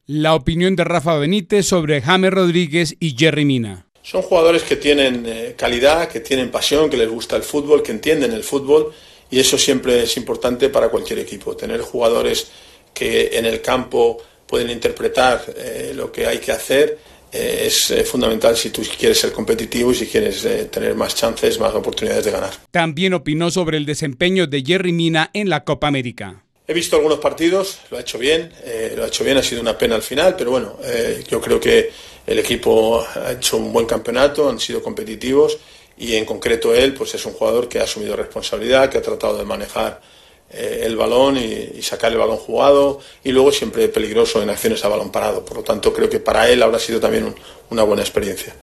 La opinión de Rafa Benítez sobre James Rodríguez y Yerry Mina. Son jugadores que tienen calidad, que tienen pasión, que les gusta el fútbol, que entienden el fútbol, y eso siempre es importante para cualquier equipo. Tener jugadores que en el campo pueden interpretar lo que hay que hacer es fundamental si tú quieres ser competitivo y si quieres tener más chances, más oportunidades de ganar. También opinó sobre el desempeño de Yerry Mina en la Copa América. He visto algunos partidos, lo ha hecho bien, ha sido una pena al final, pero bueno, yo creo que el equipo ha hecho un buen campeonato, han sido competitivos y en concreto él pues es un jugador que ha asumido responsabilidad, que ha tratado de manejar el balón y sacar el balón jugado y luego siempre peligroso en acciones a balón parado. Por lo tanto, creo que para él habrá sido también una buena experiencia.